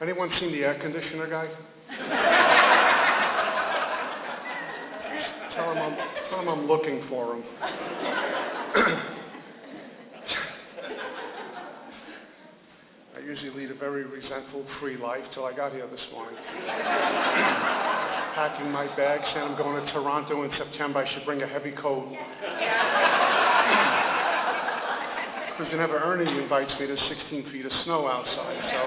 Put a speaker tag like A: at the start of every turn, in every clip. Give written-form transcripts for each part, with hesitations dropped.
A: Anyone seen the air conditioner guy? Tell him I'm looking for him. I usually lead a very resentful, free life till I got here this morning. Packing my bags, saying I'm going to Toronto in September. I should bring a heavy coat. Because whenever Ernie invites me, there's 16 feet of snow outside. So,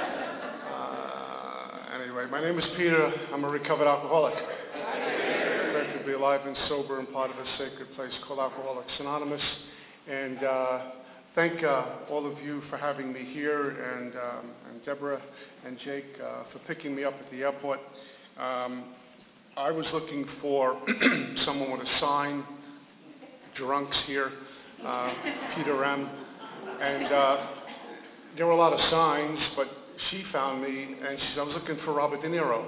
A: anyway, my name is Peter. I'm a recovered alcoholic. Glad to be alive and sober and part of a sacred place called Alcoholics Anonymous. And thank all of you for having me here, and Deborah and Jake for picking me up at the airport. I was looking for someone with a sign, drunks here, Peter M. And there were a lot of signs, but she found me, and she said, I was looking for Robert De Niro.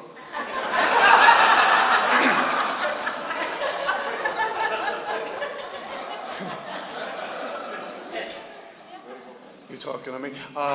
A: You talking to me?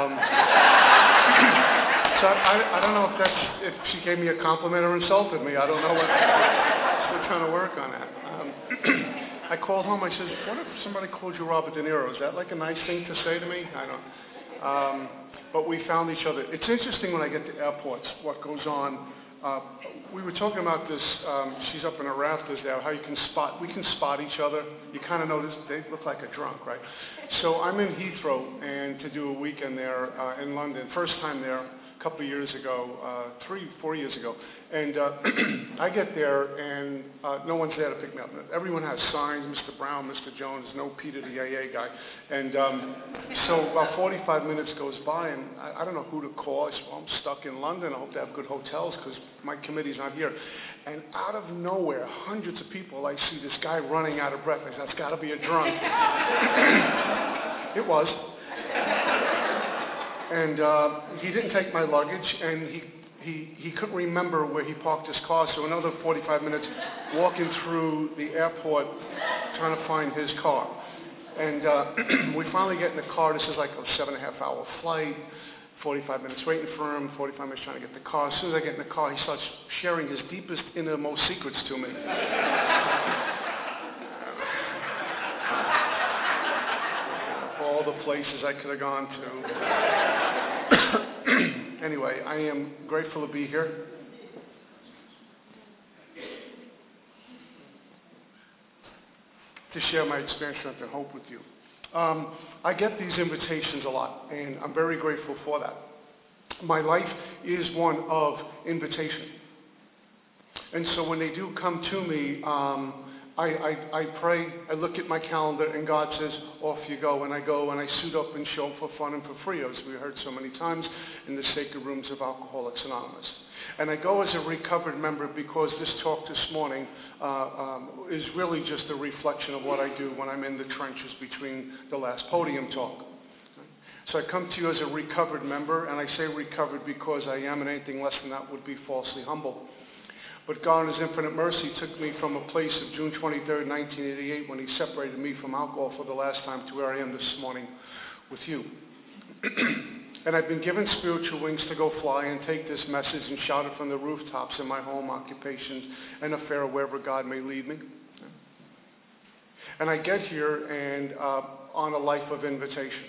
A: So I don't know if she gave me a compliment or insulted me. I don't know what. We're trying to work on that. I called home. I said, "What if somebody called you Robert De Niro? Is that like a nice thing to say to me?" I don't. But we found each other. It's interesting when I get to airports what goes on. We were talking about this. She's up in her rafters there. How you can spot. We can spot each other. You kind of notice they look like a drunk, right? So I'm in Heathrow and to do a weekend there in London. First time there. A couple of years ago, 3-4 years ago, and I get there and no one's there to pick me up. Everyone has signs, Mr. Brown, Mr. Jones, no Peter the AA guy, and so about 45 minutes goes by and I don't know who to call. I said, well, I'm stuck in London. I hope they have good hotels because my committee's not here. And out of nowhere, hundreds of people, I see this guy running out of breath. I said, that's got to be a drunk. It was. And he didn't take my luggage, and he couldn't remember where he parked his car, so another 45 minutes walking through the airport trying to find his car. And we finally get in the car. This is like a 7.5-hour flight, 45 minutes waiting for him, 45 minutes trying to get the car. As soon as I get in the car, he starts sharing his deepest, innermost secrets to me. All the places I could have gone to. Anyway, I am grateful to be here. To share my experience, strength, and hope with you. I get these invitations a lot, and I'm very grateful for that. My life is one of invitation. And so when they do come to me, I pray, I look at my calendar, and God says, off you go. And I go, and I suit up and show up for fun and for free, as we heard so many times in the sacred rooms of Alcoholics Anonymous. And I go as a recovered member because this talk this morning is really just a reflection of what I do when I'm in the trenches between the last podium talk. So I come to you as a recovered member, and I say recovered because I am, and anything less than that would be falsely humble. But God, in His infinite mercy, took me from a place of June 23rd, 1988, when He separated me from alcohol for the last time, to where I am this morning with you. And I've been given spiritual wings to go fly and take this message and shout it from the rooftops in my home, occupations, and affair, wherever God may lead me. And I get here and on a life of invitation.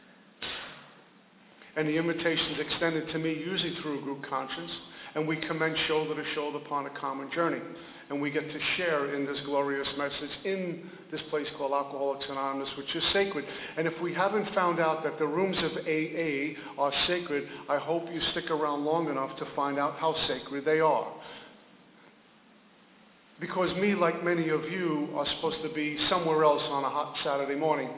A: And the invitation is extended to me usually through a group conscience. And we commence shoulder to shoulder upon a common journey. And we get to share in this glorious message in this place called Alcoholics Anonymous, which is sacred. And if we haven't found out that the rooms of AA are sacred, I hope you stick around long enough to find out how sacred they are. Because me, like many of you, are supposed to be somewhere else on a hot Saturday morning.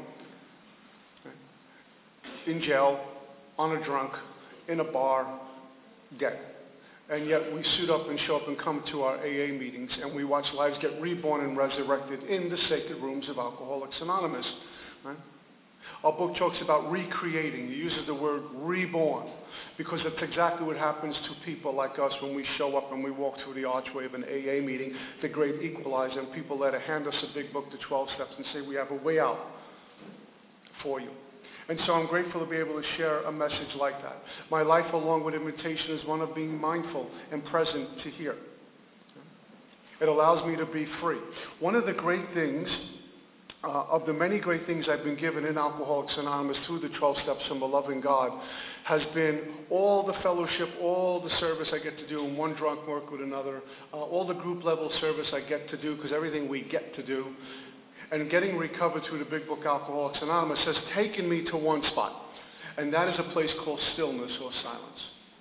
A: In jail, on a drunk, in a bar, dead. And yet we suit up and show up and come to our AA meetings, and we watch lives get reborn and resurrected in the sacred rooms of Alcoholics Anonymous. Right? Our book talks about recreating. It uses the word reborn, because that's exactly what happens to people like us when we show up and we walk through the archway of an AA meeting, the great equalizer, and people let hand us a big book, the 12 steps, and say, we have a way out for you. And so I'm grateful to be able to share a message like that. My life, along with invitation, is one of being mindful and present to hear. It allows me to be free. One of the great things, of the many great things I've been given in Alcoholics Anonymous through the 12 steps from a loving God, has been all the fellowship, all the service I get to do in one drunk work with another, all the group level service I get to do, because everything we get to do, and getting recovered through the big book Alcoholics Anonymous has taken me to one spot, and that is a place called stillness or silence.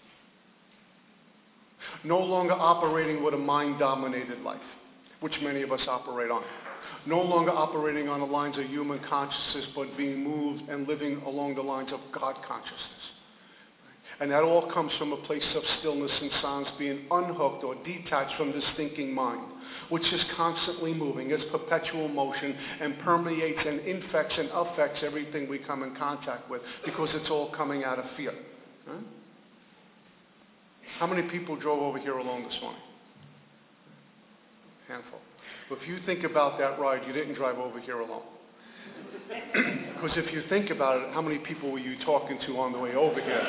A: No longer operating with a mind-dominated life, which many of us operate on. No longer operating on the lines of human consciousness, but being moved and living along the lines of God consciousness. And that all comes from a place of stillness and silence, being unhooked or detached from this thinking mind, which is constantly moving. It's perpetual motion and permeates and infects and affects everything we come in contact with, because it's all coming out of fear. Right? How many people drove over here alone this morning? Handful. Well, if you think about that ride, you didn't drive over here alone. Because if you think about it, how many people were you talking to on the way over here?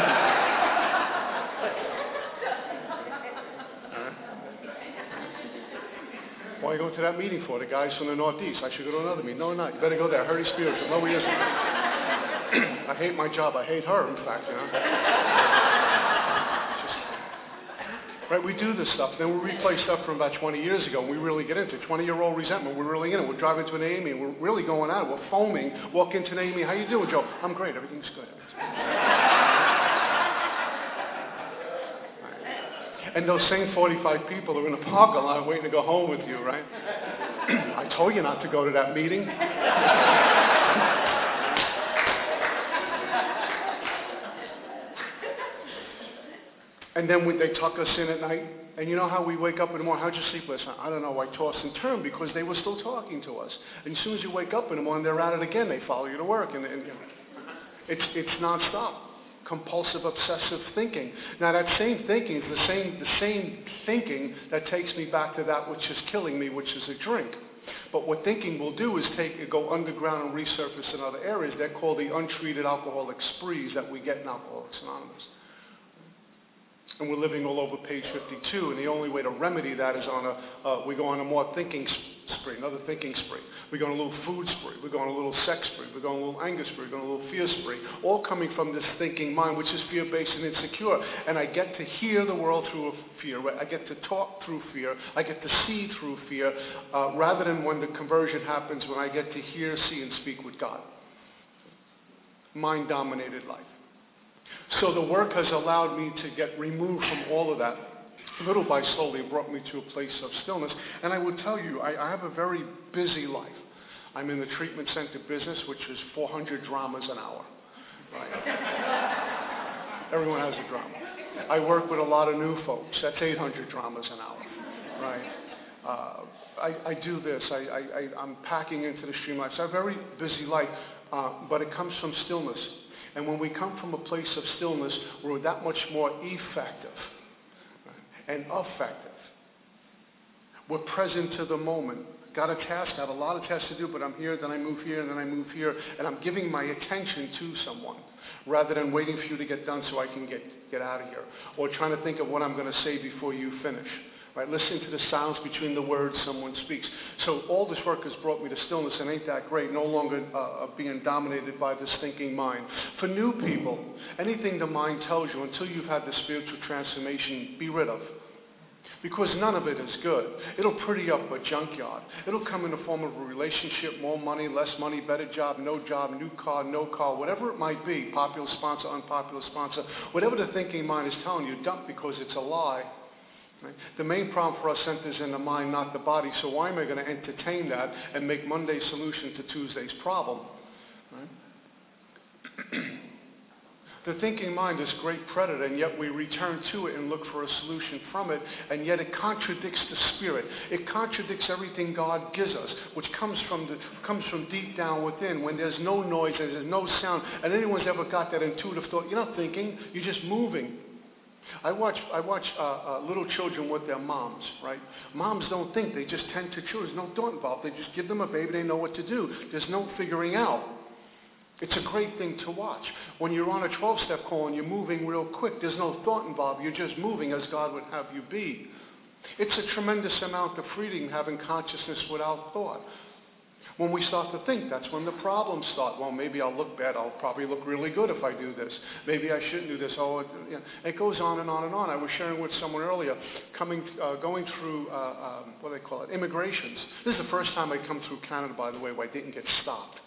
A: Why are you going to that meeting for? The guys from the Northeast. I should go to another meeting. No, not. You better go there. Hurry spiritual. No, he isn't. I hate my job. I hate her, in fact. Right, we do this stuff. Then we replay stuff from about 20 years ago, and we really get into it. 20-year-old resentment. We're really in it. We're driving to an Amy, and we're really going at it. We're foaming. Walk into an Amy. How you doing, Joe? I'm great. Everything's good. And those same 45 people are in the parking lot waiting to go home with you, right? I told you not to go to that meeting. And then they tuck us in at night. And you know how we wake up in the morning? How'd you sleep last night? I don't know. I tossed and turned because they were still talking to us. And as soon as you wake up in the morning, they're at it again. They follow you to work. And it's nonstop. Compulsive, obsessive thinking. Now that same thinking is the same thinking that takes me back to that which is killing me, which is a drink. But what thinking will do is go underground and resurface in other areas. They're called the untreated alcoholic sprees that we get in Alcoholics Anonymous. And we're living all over page 52, and the only way to remedy that is we go on a more thinking spree, another thinking spree. We go on a little food spree. We go on a little sex spree. We go on a little anger spree. We go on a little fear spree. All coming from this thinking mind, which is fear-based and insecure. And I get to hear the world through fear. I get to talk through fear. I get to see through fear, rather than when the conversion happens, when I get to hear, see, and speak with God. Mind-dominated life. So the work has allowed me to get removed from all of that. Little by slowly brought me to a place of stillness. And I would tell you, I have a very busy life. I'm in the treatment center business, which is 400 dramas an hour. Right? Everyone has a drama. I work with a lot of new folks. That's 800 dramas an hour. Right? I do this. I'm packing into the stream life. So I have a very busy life, but it comes from stillness. And when we come from a place of stillness, we're that much more effective and effective. We're present to the moment. Got a task, got a lot of tasks to do, but I'm here, then I move here, and then I move here, and I'm giving my attention to someone rather than waiting for you to get done so I can get out of here, or trying to think of what I'm going to say before you finish. Right? Listening to the sounds between the words someone speaks. So all this work has brought me to stillness, and ain't that great? No longer being dominated by this thinking mind. For new people, anything the mind tells you until you've had the spiritual transformation, be rid of. Because none of it is good. It'll pretty up a junkyard. It'll come in the form of a relationship, more money, less money, better job, new car, no car, whatever it might be, popular sponsor, unpopular sponsor, whatever the thinking mind is telling you, dump because it's a lie. Right? The main problem for us centers in the mind, not the body, so why am I going to entertain that and make Monday's solution to Tuesday's problem? Right? The thinking mind is a great predator, and yet we return to it and look for a solution from it, and yet it contradicts the spirit. It contradicts everything God gives us, which comes from deep down within, when there's no noise and there's no sound, and anyone's ever got that intuitive thought, you're not thinking, you're just moving. I watch little children with their moms, right? Moms don't think, they just tend to children. There's no thought involved. They just give them a baby, they know what to do. There's no figuring out. It's a great thing to watch. When you're on a 12-step call and you're moving real quick, there's no thought involved. You're just moving as God would have you be. It's a tremendous amount of freedom having consciousness without thought. When we start to think, that's when the problems start. Well, maybe I'll look bad. I'll probably look really good if I do this. Maybe I shouldn't do this. It goes on and on and on. I was sharing with someone earlier, going through, what do they call it, immigrations. This is the first time I come through Canada, by the way, where I didn't get stopped.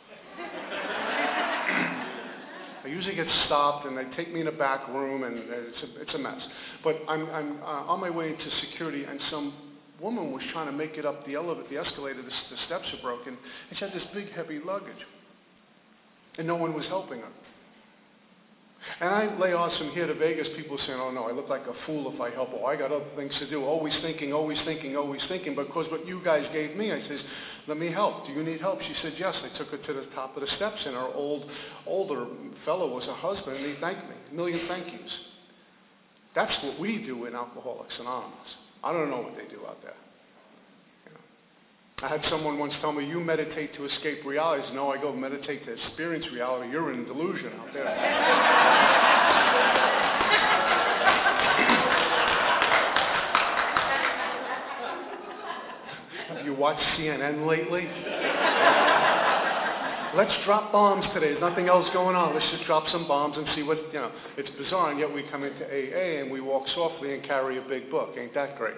A: I usually get stopped, and they take me in a back room, and it's a mess. But I'm on my way into security, and some woman was trying to make it up the escalator. The steps are broken, and she had this big, heavy luggage, and no one was helping her. And I lay odds from here to Vegas, people saying, oh no, I look like a fool if I help. Oh, I got other things to do. Always thinking, always thinking, always thinking. Because what you guys gave me, I says, let me help. Do you need help? She said, yes. I took her to the top of the steps, and her older fellow was her husband, and he thanked me. A million thank yous. That's what we do in Alcoholics Anonymous. I don't know what they do out there. I had someone once tell me, you meditate to escape reality. I said, no, I go meditate to experience reality. You're in delusion out there. Have you watched CNN lately? Let's drop bombs today. There's nothing else going on. Let's just drop some bombs and see what, It's bizarre, and yet we come into AA and we walk softly and carry a big book. Ain't that great?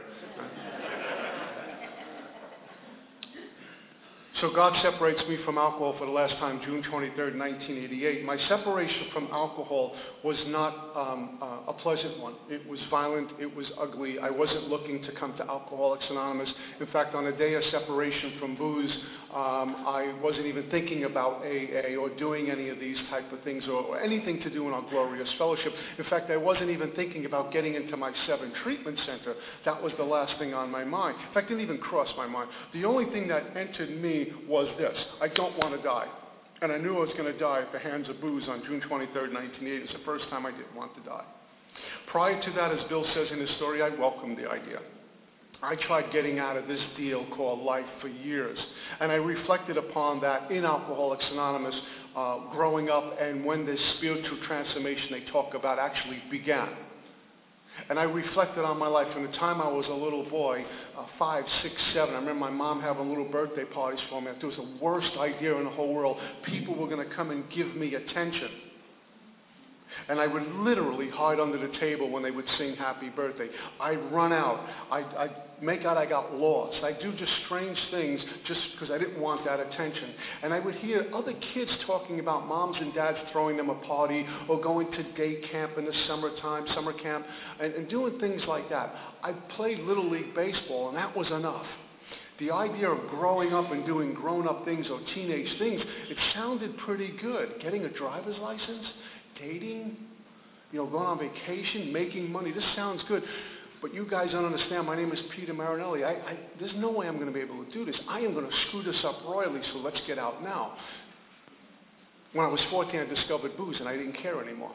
A: So God separates me from alcohol for the last time, June 23rd, 1988. My separation from alcohol was not a pleasant one. It was violent. It was ugly. I wasn't looking to come to Alcoholics Anonymous. In fact, on the day of separation from booze, I wasn't even thinking about AA or doing any of these type of things or anything to do in our glorious fellowship. In fact, I wasn't even thinking about getting into my 7 treatment center. That was the last thing on my mind. In fact, it didn't even cross my mind. The only thing that entered me was this: I don't want to die. And I knew I was going to die at the hands of booze on June 23rd, 1980. It was the first time I didn't want to die. Prior to that, as Bill says in his story, I welcomed the idea. I tried getting out of this deal called life for years. And I reflected upon that in Alcoholics Anonymous growing up and when this spiritual transformation they talk about actually began. And I reflected on my life from the time I was a little boy, 5, 6, 7. I remember my mom having little birthday parties for me. It was the worst idea in the whole world. People were going to come and give me attention. And I would literally hide under the table when they would sing happy birthday. I'd run out. I'd make out I got lost. I'd do just strange things just because I didn't want that attention. And I would hear other kids talking about moms and dads throwing them a party or going to day camp in the summertime, summer camp, and doing things like that. I played Little League Baseball, and that was enough. The idea of growing up and doing grown-up things or teenage things, it sounded pretty good. Getting a driver's license, dating, going on vacation, making money. This sounds good. But you guys don't understand. My name is Peter Marinelli. There's no way I'm going to be able to do this. I am going to screw this up royally, so let's get out now. When I was 14, I discovered booze, and I didn't care anymore.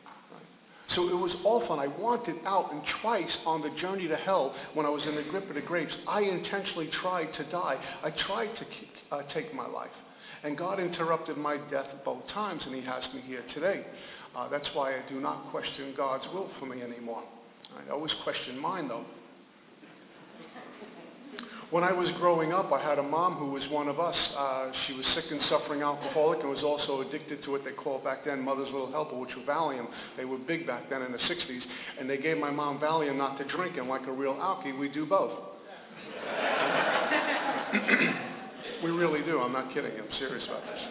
A: So it was awful, and I wanted out. And twice on the journey to hell, when I was in the grip of the grapes, I intentionally tried to die. I tried to take my life. And God interrupted my death both times, and he has me here today. That's why I do not question God's will for me anymore. I always question mine, though. When I was growing up, I had a mom who was one of us. She was sick and suffering alcoholic and was also addicted to what they called back then Mother's Little Helper, which were Valium. They were big back then in the 60s. And they gave my mom Valium not to drink, and like a real alkie, we do both. We really do. I'm not kidding. I'm serious about this.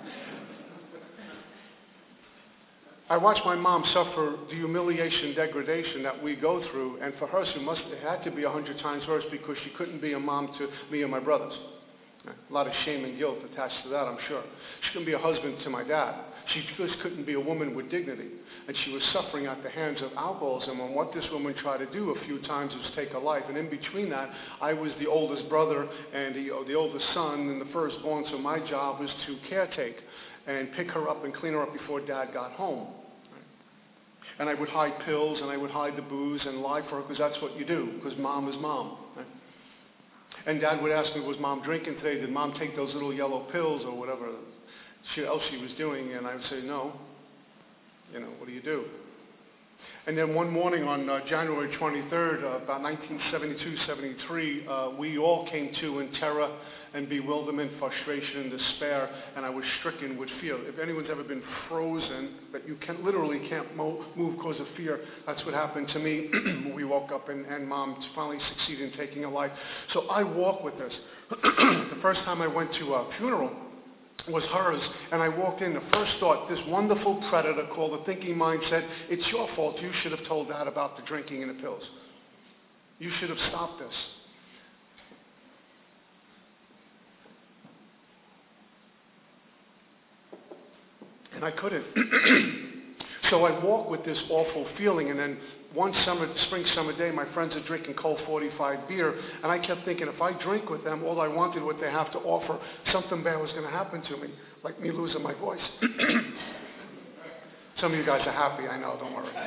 A: I watched my mom suffer the humiliation, degradation that we go through, and for her, it had to be 100 times worse because she couldn't be a mom to me and my brothers. A lot of shame and guilt attached to that, I'm sure. She couldn't be a husband to my dad. She just couldn't be a woman with dignity. And she was suffering at the hands of alcoholism. And what this woman tried to do a few times was take her life. And in between that, I was the oldest brother and the oldest son and the firstborn. So my job was to caretake and pick her up and clean her up before Dad got home. And I would hide pills and I would hide the booze and lie for her because that's what you do, because Mom is Mom. Right? And Dad would ask me, was Mom drinking today? Did Mom take those little yellow pills or whatever? else she was doing, and I would say, no. What do you do? And then one morning on January 23rd, about 1972-73, we all came to in terror and bewilderment, frustration, and despair, and I was stricken with fear. If anyone's ever been frozen, that you literally can't move because of fear, that's what happened to me. We woke up and Mom finally succeeded in taking a life. So I walk with this. The first time I went to a funeral was hers, and I walked in. The first thought, this wonderful predator called the thinking mind said, it's your fault. You should have told Dad about the drinking and the pills. You should have stopped this. And I couldn't. So I walked with this awful feeling, and then one spring summer day, my friends are drinking Colt 45 beer, and I kept thinking, if I drink with them, all I wanted what they have to offer, something bad was going to happen to me, like me losing my voice. Some of you guys are happy, I know, don't worry.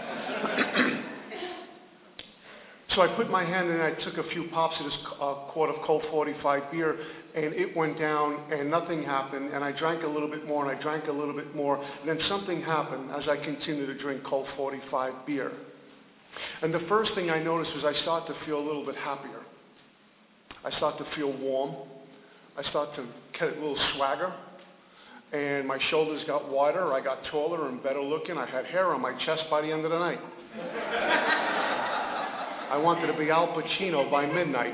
A: So I put my hand in and I took a few pops of this quart of Colt 45 beer, and it went down, and nothing happened, and I drank a little bit more, and I drank a little bit more, and then something happened as I continued to drink Colt 45 beer. And the first thing I noticed was I started to feel a little bit happier. I started to feel warm. I started to get a little swagger. And my shoulders got wider. I got taller and better looking. I had hair on my chest by the end of the night. I wanted to be Al Pacino by midnight.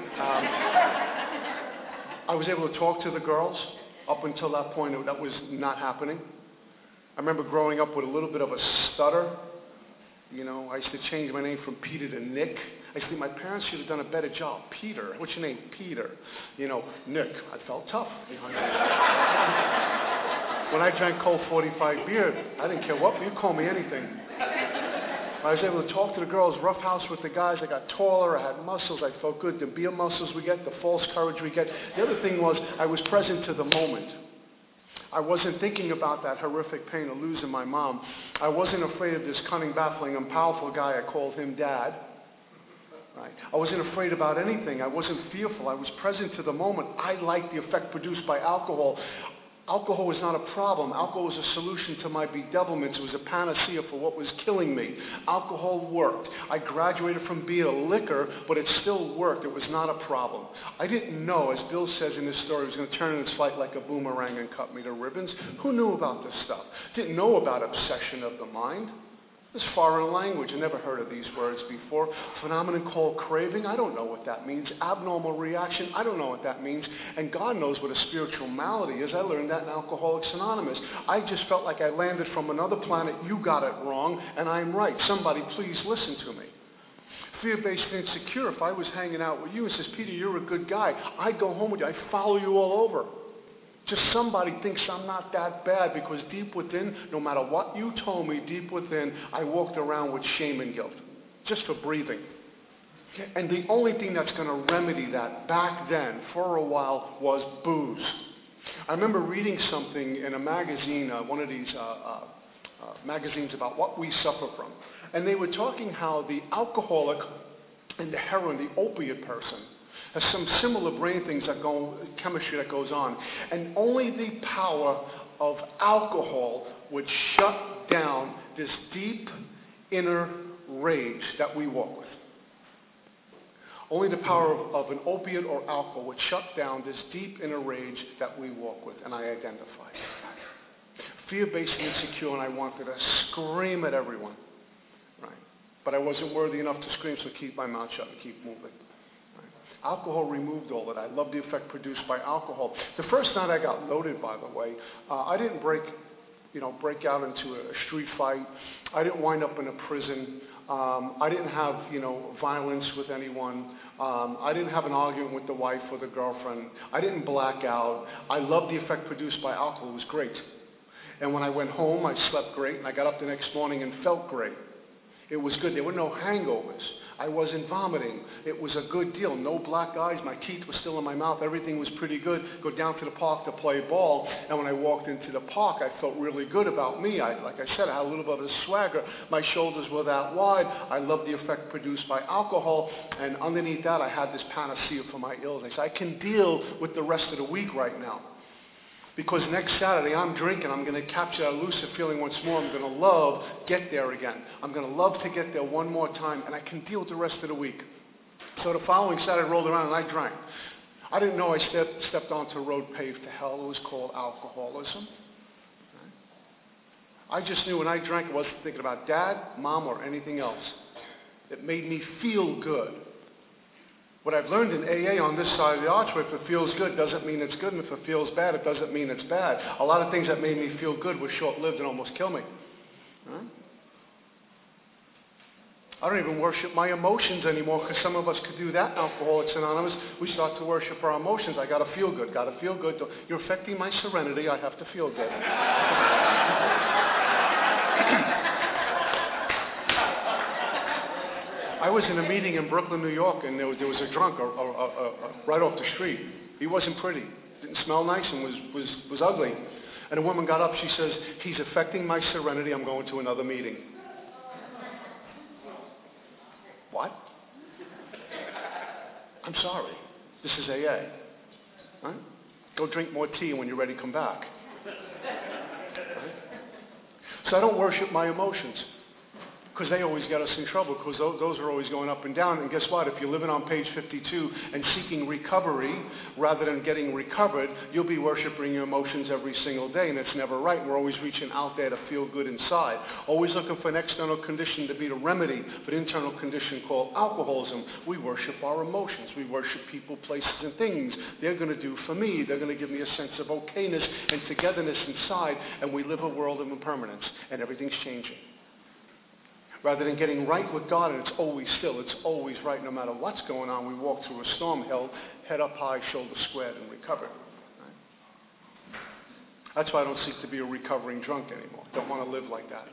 A: I was able to talk to the girls. Up until that point, that was not happening. I remember growing up with a little bit of a stutter. I used to change my name from Peter to Nick. I used to think my parents should have done a better job. Peter. What's your name? Peter. Nick. I felt tough. When I drank Colt 45 beer, I didn't care what. You call me anything. I was able to talk to the girls, roughhouse with the guys. I got taller. I had muscles. I felt good. The beer muscles we get, the false courage we get. The other thing was I was present to the moment. I wasn't thinking about that horrific pain of losing my mom. I wasn't afraid of this cunning, baffling, and powerful guy. I called him Dad. Right? I wasn't afraid about anything. I wasn't fearful. I was present to the moment. I liked the effect produced by alcohol. Alcohol was not a problem. Alcohol was a solution to my bedevilments. It was a panacea for what was killing me. Alcohol worked. I graduated from beer to liquor, but it still worked. It was not a problem. I didn't know, as Bill says in his story, it was going to turn in its flight like a boomerang and cut me to ribbons. Who knew about this stuff? Didn't know about obsession of the mind. This foreign language. I never heard of these words before. Phenomenon called craving. I don't know what that means. Abnormal reaction. I don't know what that means. And God knows what a spiritual malady is. I learned that in Alcoholics Anonymous. I just felt like I landed from another planet. You got it wrong, and I'm right. Somebody please listen to me. Fear-based and insecure. If I was hanging out with you and says, Peter, you're a good guy, I'd go home with you. I'd follow you all over. Just somebody thinks I'm not that bad because deep within, no matter what you told me, deep within, I walked around with shame and guilt, just for breathing. And the only thing that's going to remedy that back then, for a while, was booze. I remember reading something in a magazine, one of these magazines about what we suffer from. And they were talking how the alcoholic and the heroin, the opiate person, has some similar brain things chemistry that goes on. And only the power of alcohol would shut down this deep inner rage that we walk with. Only the power of an opiate or alcohol would shut down this deep inner rage that we walk with. And I identified that. Fear-based and insecure, and I wanted to scream at everyone. Right? But I wasn't worthy enough to scream, so keep my mouth shut and keep moving. Alcohol removed all of that. I love the effect produced by alcohol. The first night I got loaded, by the way, I didn't break out into a street fight. I didn't wind up in a prison. I didn't have, violence with anyone. I didn't have an argument with the wife or the girlfriend. I didn't black out. I loved the effect produced by alcohol. It was great. And when I went home, I slept great, and I got up the next morning and felt great. It was good. There were no hangovers. I wasn't vomiting. It was a good deal. No black eyes. My teeth were still in my mouth. Everything was pretty good. Go down to the park to play ball. And when I walked into the park, I felt really good about me. Like I said, I had a little bit of a swagger. My shoulders were that wide. I loved the effect produced by alcohol. And underneath that, I had this panacea for my illness. I can deal with the rest of the week right now. Because next Saturday I'm drinking. I'm going to capture that elusive feeling once more. I'm going to love get there again. I'm going to love to get there one more time, and I can deal with the rest of the week. So the following Saturday rolled around and I drank. I didn't know I stepped onto a road paved to hell. It was called alcoholism. I just knew when I drank I wasn't thinking about Dad, Mom, or anything else. It made me feel good. What I've learned in AA on this side of the archway, if it feels good, doesn't mean it's good, and if it feels bad, it doesn't mean it's bad. A lot of things that made me feel good were short-lived and almost killed me. Right? I don't even worship my emotions anymore, because some of us could do that in Alcoholics Anonymous. We start to worship our emotions. I got to feel good, got to feel good. You're affecting my serenity. I have to feel good. I was in a meeting in Brooklyn, New York, and there was a drunk right off the street. He wasn't pretty, didn't smell nice, and was ugly. And a woman got up. She says, "He's affecting my serenity. I'm going to another meeting." What? I'm sorry. This is AA. Right? Go drink more tea, and when you're ready, come back. Right? So I don't worship my emotions, because they always get us in trouble, because those are always going up and down. And guess what? If you're living on page 52 and seeking recovery rather than getting recovered, you'll be worshiping your emotions every single day, and it's never right. We're always reaching out there to feel good inside, always looking for an external condition to be the remedy for the internal condition called alcoholism. We worship our emotions. We worship people, places, and things. They're going to do for me. They're going to give me a sense of okayness and togetherness inside, and we live a world of impermanence, and everything's changing. Rather than getting right with God, and it's always still, it's always right no matter what's going on, we walk through a storm held head up high, shoulders squared, and recovered. Right? That's why I don't seek to be a recovering drunk anymore. Don't want to live like that.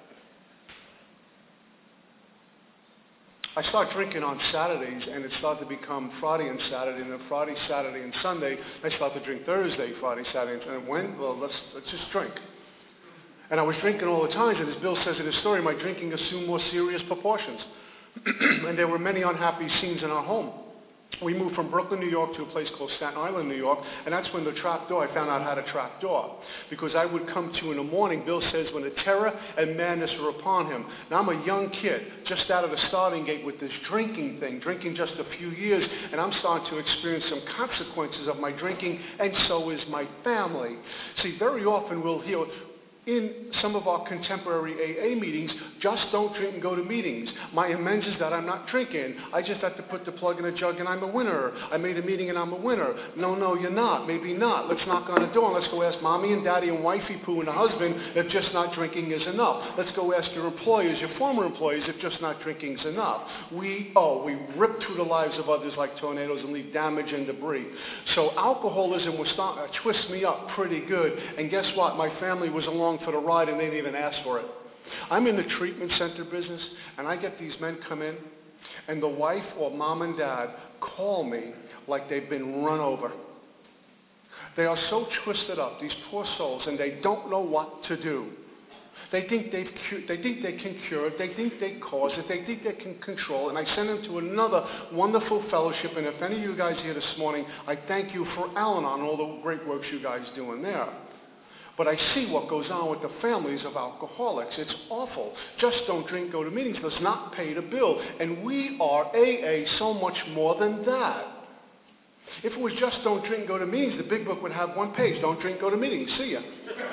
A: I start drinking on Saturdays, and it started to become Friday and Saturday, and then Friday, Saturday, and Sunday. I start to drink Thursday, Friday, Saturday, and when? Well, let's just drink. And I was drinking all the time, and as Bill says in his story, my drinking assumed more serious proportions. And there were many unhappy scenes in our home. We moved from Brooklyn, New York to a place called Staten Island, New York, and that's when the trap door, I found out how to trap door. Because I would come to in the morning, Bill says, when the terror and madness were upon him. Now I'm a young kid, just out of the starting gate with this drinking thing, drinking just a few years, and I'm starting to experience some consequences of my drinking, and so is my family. See, very often we'll hear, in some of our contemporary AA meetings, just don't drink and go to meetings. My amends is that I'm not drinking. I just have to put the plug in a jug and I'm a winner. I made a meeting and I'm a winner. No, you're not. Maybe not. Let's knock on the door and let's go ask mommy and daddy and wifey poo and the husband if just not drinking is enough. Let's go ask your employers, your former employees, if just not drinking is enough. We rip through the lives of others like tornadoes and leave damage and debris. So alcoholism was starting to twist me up pretty good. And guess what? My family was along for the ride, and they didn't even ask for it. I'm in the treatment center business, and I get these men come in, and the wife or mom and dad call me like they've been run over. They are so twisted up, these poor souls, and they don't know what to do. They think they can cure it. They think they cause it. They think they can control it. And I send them to another wonderful fellowship. And if any of you guys here this morning, I thank you for Al-Anon and all the great works you guys do in there. But I see what goes on with the families of alcoholics. It's awful. Just don't drink, go to meetings does not pay the bill. And we are AA so much more than that. If it was just don't drink, go to meetings, the big book would have one page. Don't drink, go to meetings. See ya.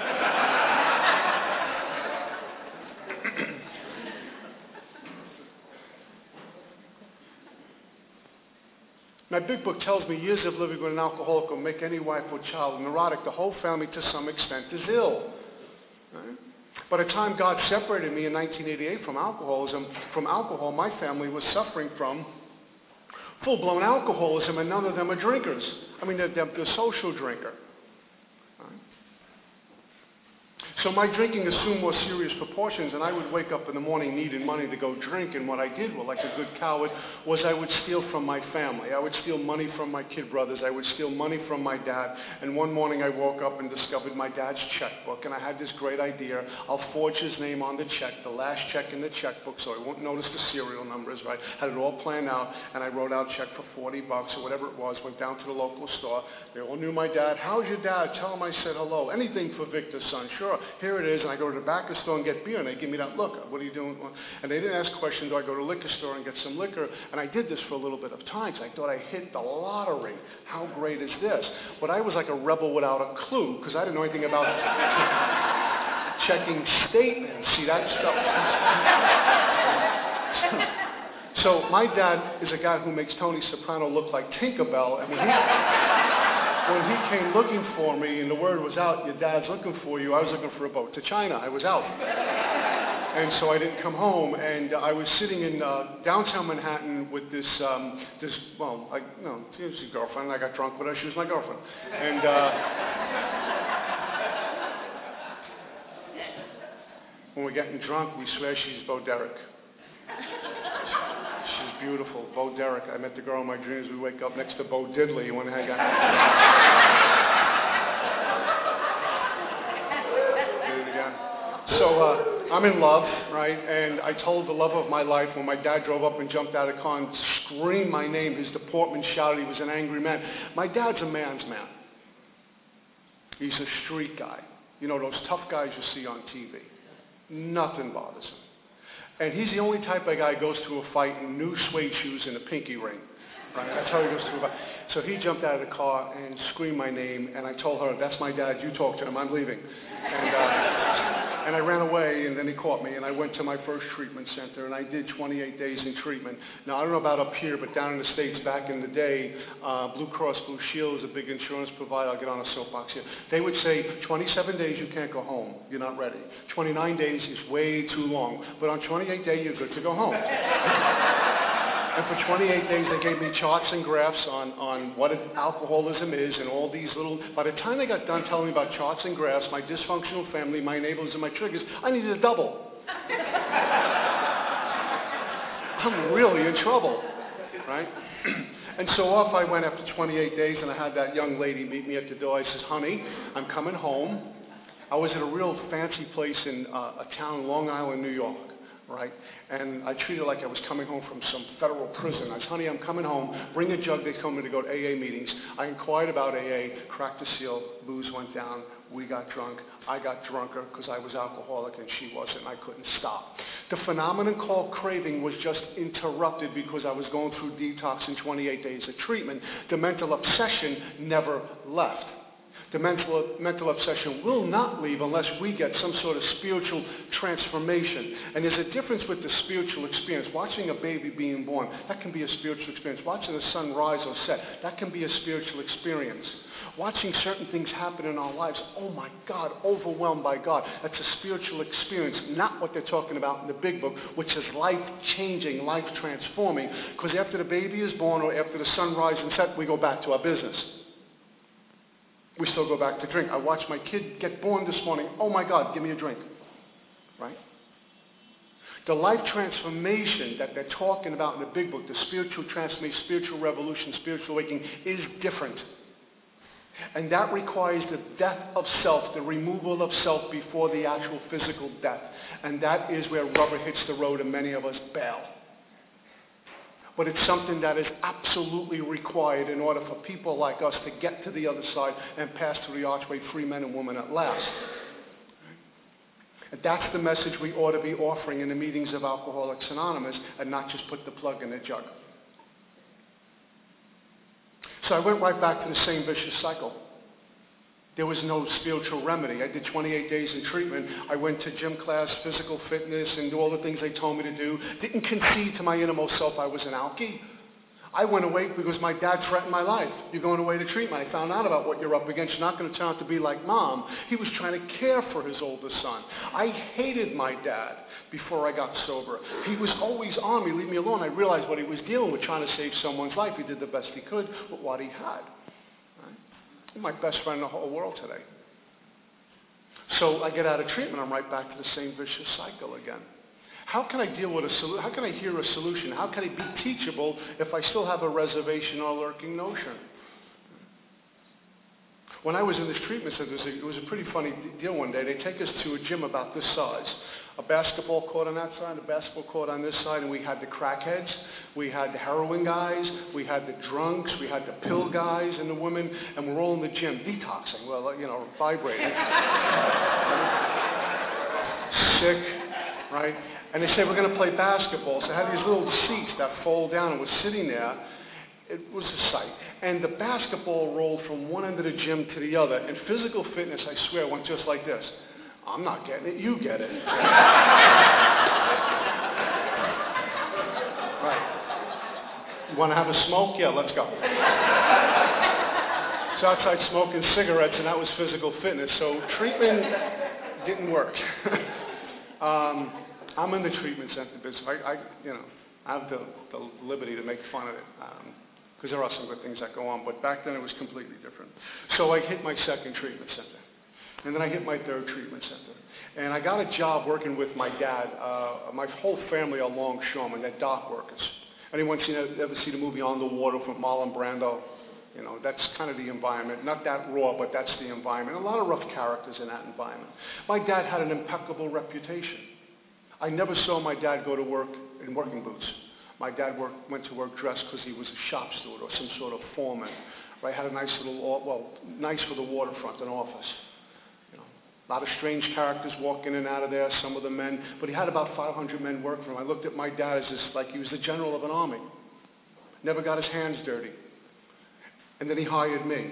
A: My big book tells me years of living with an alcoholic will make any wife or child neurotic. The whole family, to some extent, is ill. Right? By the time God separated me in 1988 from alcohol, my family was suffering from full-blown alcoholism, and none of them are drinkers. I mean, they're social drinker. Right? So my drinking assumed more serious proportions, and I would wake up in the morning needing money to go drink, and what I did, well, like a good coward, was I would steal from my family. I would steal money from my kid brothers. I would steal money from my dad, and one morning I woke up and discovered my dad's checkbook, and I had this great idea. I'll forge his name on the check, the last check in the checkbook, so I won't notice the serial numbers, right? Had it all planned out, and I wrote out a check for $40 or whatever it was, went down to the local store. They all knew my dad. How's your dad? Tell him I said hello. Anything for Victor's son. Sure. Here it is, and I go to the back of the store and get beer, and they give me that look. What are you doing? And they didn't ask questions. Do I go to the liquor store and get some liquor? And I did this for a little bit of time, so I thought I hit the lottery. How great is this? But I was like a rebel without a clue, because I didn't know anything about checking statements. See, that stuff. So my dad is a guy who makes Tony Soprano look like Tinkerbell. I mean, when he came looking for me and the word was out, your dad's looking for you, I was looking for a boat to China. I was out. And so I didn't come home, and I was sitting in downtown Manhattan with this she was a girlfriend. I got drunk with her. She was my girlfriend. And when we're getting drunk, we swear she's Bo Derek. She's beautiful, Bo Derek. I met the girl in my dreams. We wake up next to Bo Diddley when I got did it again. So I'm in love, right? And I told the love of my life when my dad drove up and jumped out of the car and screamed my name. His deportment shouted. He was an angry man. My dad's a man's man. He's a street guy. You know, those tough guys you see on TV. Nothing bothers him. And he's the only type of guy who goes to a fight in new suede shoes and a pinky ring. Right? That's how he goes to a fight. So he jumped out of the car and screamed my name, and I told her, that's my dad, you talk to him, I'm leaving. And I ran away, and then he caught me, and I went to my first treatment center, and I did 28 days in treatment. Now, I don't know about up here, but down in the States back in the day, Blue Cross Blue Shield is a big insurance provider. I'll get on a soapbox here. They would say, 27 days, you can't go home. You're not ready. 29 days is way too long. But on 28 days, you're good to go home. And for 28 days, they gave me charts and graphs on what alcoholism is and all these little... By the time they got done telling me about charts and graphs, my dysfunctional family, my enablers, and my triggers, I needed a double. I'm really in trouble, right? And so off I went after 28 days, and I had that young lady meet me at the door. I says, honey, I'm coming home. I was at a real fancy place in a town, Long Island, New York. Right? And I treated it like I was coming home from some federal prison. I said, honey, I'm coming home. Bring a jug. They told me to go to AA meetings. I inquired about AA, cracked the seal, booze went down, we got drunk. I got drunker because I was alcoholic and she wasn't, and I couldn't stop. The phenomenon called craving was just interrupted because I was going through detox in 28 days of treatment. The mental obsession never left. The mental obsession will not leave unless we get some sort of spiritual transformation. And there's a difference with the spiritual experience. Watching a baby being born, that can be a spiritual experience. Watching the sun rise or set, that can be a spiritual experience. Watching certain things happen in our lives, oh my God, overwhelmed by God, that's a spiritual experience, not what they're talking about in the big book, which is life-changing, life-transforming, because after the baby is born or after the sun rises and sets, we go back to our business. We still go back to drink. I watched my kid get born this morning. Oh my God, give me a drink. Right? The life transformation that they're talking about in the big book, the spiritual transformation, spiritual revolution, spiritual awakening, is different. And that requires the death of self, the removal of self before the actual physical death. And that is where rubber hits the road and many of us bail. But it's something that is absolutely required in order for people like us to get to the other side and pass through the archway, free men and women at last. And that's the message we ought to be offering in the meetings of Alcoholics Anonymous, and not just put the plug in the jug. So I went right back to the same vicious cycle. There was no spiritual remedy. I did 28 days in treatment. I went to gym class, physical fitness, and do all the things they told me to do. Didn't concede to my innermost self I was an alkie. I went away because my dad threatened my life. You're going away to treatment. I found out about what you're up against. You're not going to turn out to be like Mom. He was trying to care for his older son. I hated my dad before I got sober. He was always on me, leave me alone. I realized what he was dealing with, trying to save someone's life. He did the best he could with what he had. My best friend in the whole world today. So I get out of treatment, I'm right back to the same vicious cycle again. How can I deal with how can I hear a solution? How can I be teachable if I still have a reservation or a lurking notion? When I was in this treatment center, it was a pretty funny deal one day. They take us to a gym about this size. A basketball court on that side, a basketball court on this side, and we had the crackheads, we had the heroin guys, we had the drunks, we had the pill guys and the women, and we're all in the gym detoxing, vibrating. Sick, right? And they say, we're going to play basketball. So I had these little seats that fold down, and we're sitting there. It was a sight. And the basketball rolled from one end of the gym to the other. And physical fitness, I swear, went just like this. I'm not getting it. You get it. Right. You want to have a smoke? Yeah, let's go. So outside smoking cigarettes, and that was physical fitness. So treatment didn't work. I'm in the treatment center business. I have the liberty to make fun of it. Because there are some good things that go on, but back then it was completely different. So I hit my second treatment center, and then I hit my third treatment center. And I got a job working with my dad. My whole family are longshoremen, they're dock workers. Anyone ever see the movie On the Water from Marlon Brando? That's kind of the environment. Not that raw, but that's the environment. A lot of rough characters in that environment. My dad had an impeccable reputation. I never saw my dad go to work in working boots. My dad went to work dressed because he was a shop steward or some sort of foreman. Right? Had a nice nice for the waterfront, an office. A lot of strange characters walk in and out of there, some of the men. But he had about 500 men work for him. I looked at my dad as like he was the general of an army. Never got his hands dirty. And then he hired me.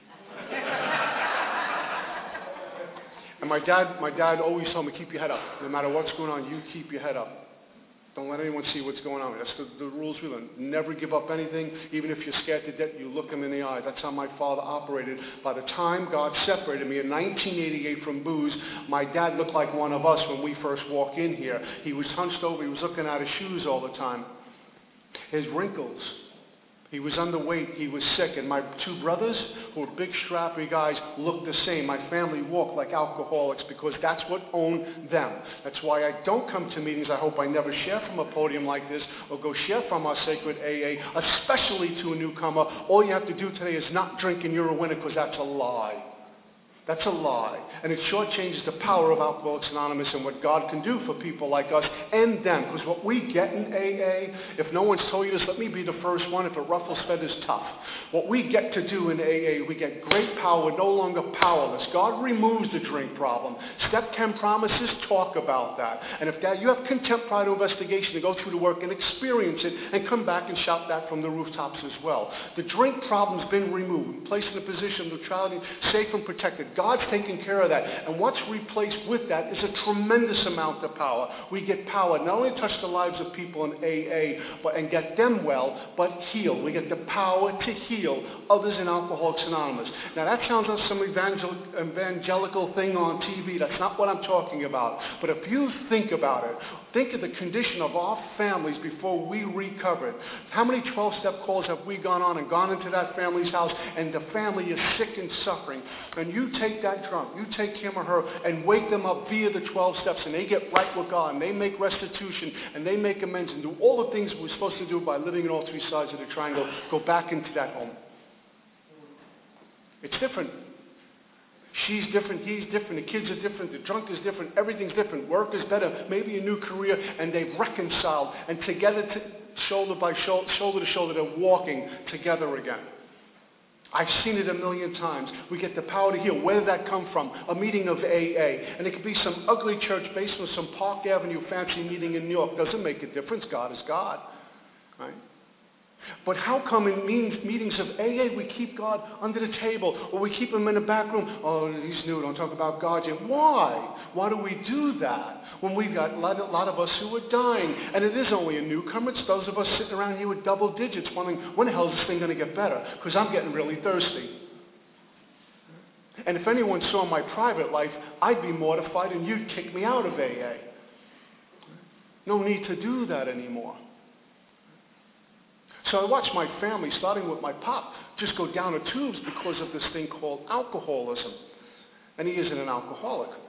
A: And my dad always told me, keep your head up. No matter what's going on, you keep your head up. Don't let anyone see what's going on. That's the rules we learn. Never give up anything. Even if you're scared to death, you look them in the eye. That's how my father operated. By the time God separated me in 1988 from booze, my dad looked like one of us when we first walked in here. He was hunched over. He was looking at his shoes all the time. His wrinkles. He was underweight. He was sick. And my two brothers, who were big, strappy guys, looked the same. My family walked like alcoholics because that's what owned them. That's why I don't come to meetings. I hope I never share from a podium like this or go share from our sacred AA, especially to a newcomer. All you have to do today is not drink and you're a winner, because that's a lie. That's a lie. And it shortchanges the power of Alcoholics Anonymous and what God can do for people like us and them. Because what we get in AA, if no one's told you this, let me be the first one. If it ruffles feathers, tough. What we get to do in AA, we get great power. We're no longer powerless. God removes the drink problem. Step 10 promises talk about that. And if that you have contempt, pride, or investigation to go through the work and experience it and come back and shout that from the rooftops as well. The drink problem's been removed, placed in a position of neutrality, safe and protected. God's taking care of that. And what's replaced with that is a tremendous amount of power. We get power not only to touch the lives of people in AA and get them well, but heal. We get the power to heal others in Alcoholics Anonymous. Now that sounds like some evangelical thing on TV. That's not what I'm talking about. But if you think about it, think of the condition of our families before we recovered. How many 12-step calls have we gone on and gone into that family's house and the family is sick and suffering? And you take that drunk, you take him or her and wake them up via the 12 steps and they get right with God and they make restitution and they make amends and do all the things we're supposed to do by living in all three sides of the triangle, go back into that home. It's different. She's different, he's different, the kids are different, the drunk is different, everything's different, work is better, maybe a new career, and they've reconciled, and together, shoulder to shoulder, they're walking together again. I've seen it a million times. We get the power to heal. Where did that come from? A meeting of AA. And it could be some ugly church basement, some Park Avenue fancy meeting in New York. Doesn't make a difference. God is God. Right? But how come in meetings of AA we keep God under the table or we keep him in the back room? Oh, he's new. Don't talk about God yet. Why? Why do we do that when we've got a lot of us who are dying? And it is only a newcomer. It's those of us sitting around here with double digits wondering, when the hell is this thing going to get better? Because I'm getting really thirsty. And if anyone saw my private life, I'd be mortified and you'd kick me out of AA. No need to do that anymore. So I watched my family, starting with my pop, just go down the tubes because of this thing called alcoholism. And he isn't an alcoholic.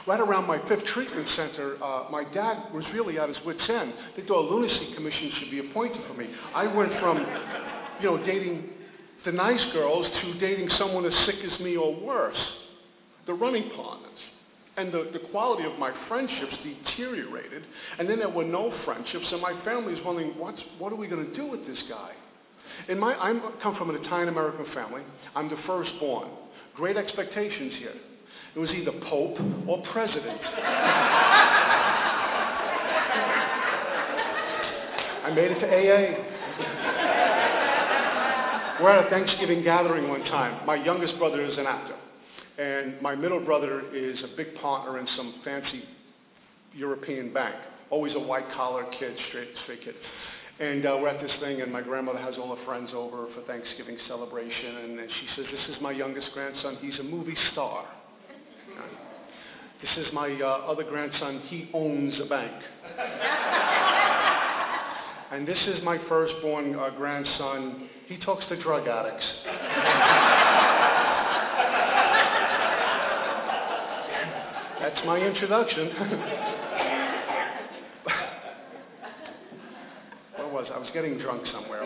A: Right around my 5th treatment center, my dad was really at his wit's end. They thought a lunacy commission should be appointed for me. I went from, dating the nice girls to dating someone as sick as me or worse, the running partners. And the quality of my friendships deteriorated, and then there were no friendships, and my family was wondering, what are we going to do with this guy? I come from an Italian-American family. I'm the firstborn. Great expectations here. It was either Pope or President. I made it to AA. We're at a Thanksgiving gathering one time. My youngest brother is an actor. And my middle brother is a big partner in some fancy European bank. Always a white-collar kid, straight kid. And we're at this thing, and my grandmother has all her friends over for Thanksgiving celebration. And then she says, this is my youngest grandson. He's a movie star. This is my other grandson. He owns a bank. And this is my firstborn grandson. He talks to drug addicts. That's my introduction. Where was I? I was getting drunk somewhere.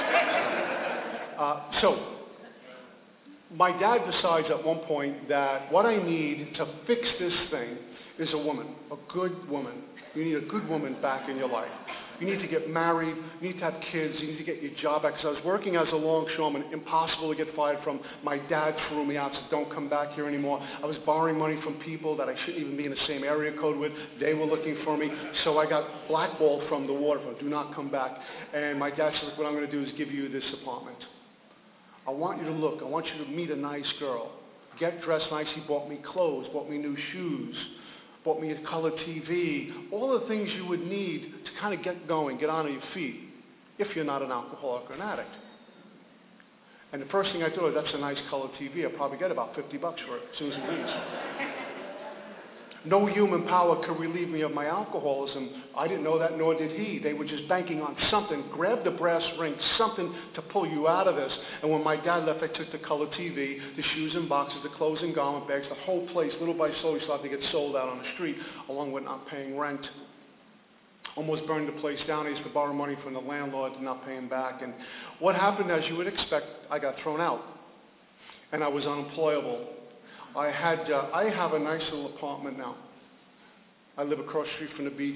A: So, my dad decides at one point that what I need to fix this thing is a woman, a good woman. You need a good woman back in your life. You need to get married. You need to have kids. You need to get your job back. Because I was working as a longshoreman, impossible to get fired from. My dad threw me out, said, don't come back here anymore. I was borrowing money from people that I shouldn't even be in the same area code with. They were looking for me. So I got blackballed from the waterfront. Do not come back. And my dad said, what I'm going to do is give you this apartment. I want you to look. I want you to meet a nice girl. Get dressed nice. He bought me clothes, bought me new shoes, bought me a color TV, all the things you would need to kind of get going, get on your feet, if you're not an alcoholic or an addict. And the first thing I thought, that's a nice color TV. I'll probably get about $50 for it as soon as it leaves. No human power could relieve me of my alcoholism. I didn't know that, nor did he. They were just banking on something. Grab the brass ring, something to pull you out of this. And when my dad left, I took the color TV, the shoes and boxes, the clothes and garment bags, the whole place, little by little, started to get sold out on the street, along with not paying rent. Almost burned the place down. I used to borrow money from the landlord, did not pay him back. And what happened, as you would expect, I got thrown out. And I was unemployable. I have a nice little apartment now. I live across the street from the beach.